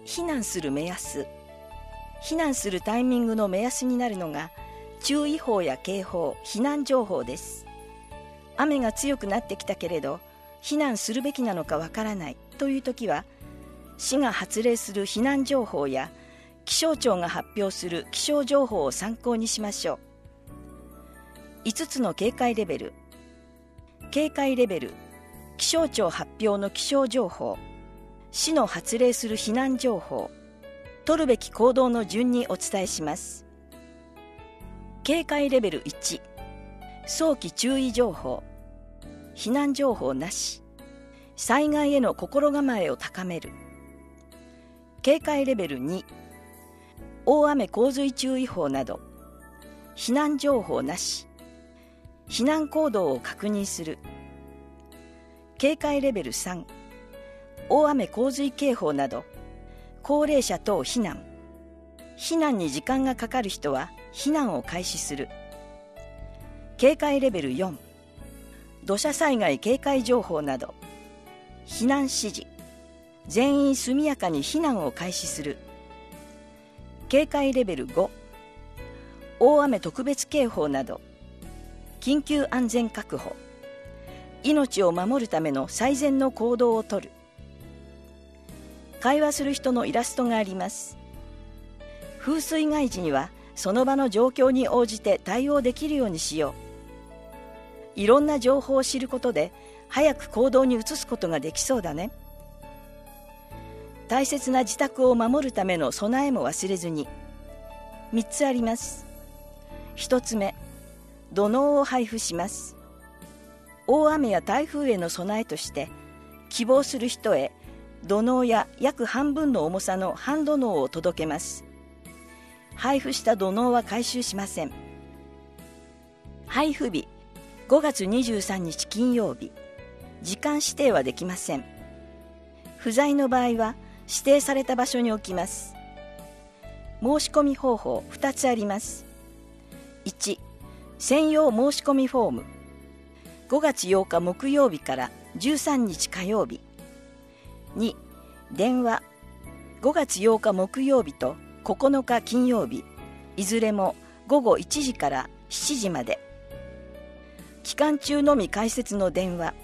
避難する目安。避難するタイミングの目安になるのが注意報や警報、避難情報です。雨が強くなってきたけれど避難するべきなのかわからないという時は、市が発令する避難情報や気象庁が発表する気象情報を参考にしましょう。5つの警戒レベル。警戒レベル、気象庁発表の気象情報、市の発令する避難情報、取るべき行動の順にお伝えします。警戒レベル1、早期注意情報、避難情報なし、災害への心構えを高める。警戒レベル2、大雨洪水注意報など、避難情報なし、避難行動を確認する。警戒レベル3、大雨洪水警報など、高齢者等避難。避難に時間がかかる人は避難を開始する。警戒レベル4、土砂災害警戒情報など、避難指示。全員速やかに避難を開始する。警戒レベル5、大雨特別警報など、緊急安全確保。命を守るための最善の行動をとる。会話する人のイラストがあります。風水害時にはその場の状況に応じて対応できるようにしよう。いろんな情報を知ることで早く行動に移すことができそうだね。大切な自宅を守るための備えも忘れずに。3つあります。1つ目、土のうを配布します。大雨や台風への備えとして希望する人へ土のうや約半分の重さの半土のうを届けます。配布した土のうは回収しません。配布日5月23日金曜日。時間指定はできません。不在の場合は指定された場所に置きます。申し込み方法2つあります。1、専用申し込みフォーム。5月8日木曜日から13日火曜日。2、電話。5月8日木曜日と9日金曜日、いずれも午後1時から7時まで。期間中のみ開設の電話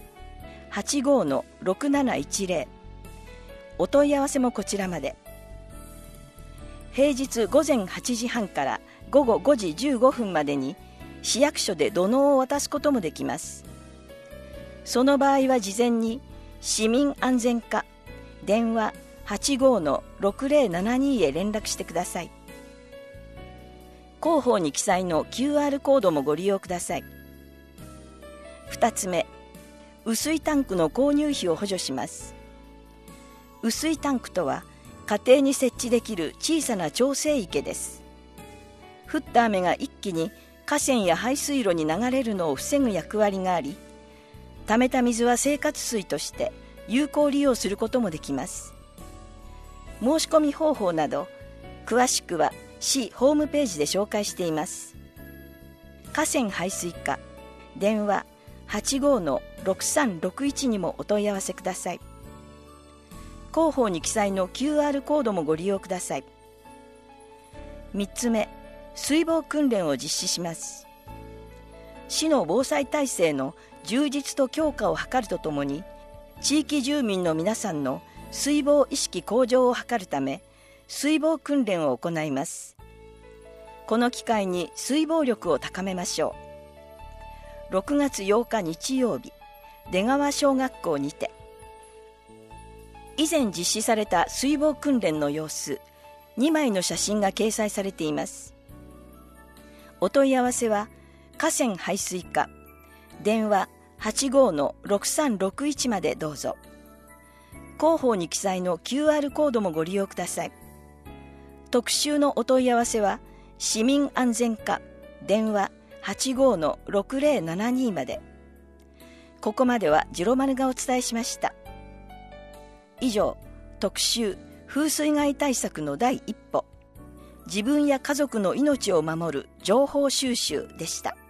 85-6710。お問い合わせもこちらまで。平日午前8時半から午後5時15分までに市役所で土のうを渡すこともできます。その場合は事前に市民安全課電話 85-6072 へ連絡してください。広報に記載の QR コードもご利用ください。2つ目、雨水タンクの購入費を補助します。雨水タンクとは家庭に設置できる小さな調整池です。降った雨が一気に河川や排水路に流れるのを防ぐ役割があり、溜めた水は生活水として有効利用することもできます。申し込み方法など詳しくは市ホームページで紹介しています。河川排水課電話 85-6361 にもお問い合わせください。広報に記載の QR コードもご利用ください。3つ目、水防訓練を実施します。市の防災体制の充実と強化を図るとともに、地域住民の皆さんの水防意識向上を図るため、水防訓練を行います。この機会に水防力を高めましょう。6月8日日曜日、出川小学校にて。以前実施された水防訓練の様子、2枚の写真が掲載されています。お問い合わせは、河川排水課、電話 85-6361 までどうぞ。広報に記載の QR コードもご利用ください。特集のお問い合わせは、市民安全課、電話 85-6072 まで。ここまでは次郎丸がお伝えしました。以上、特集風水害対策の第一歩、自分や家族の命を守る情報収集でした。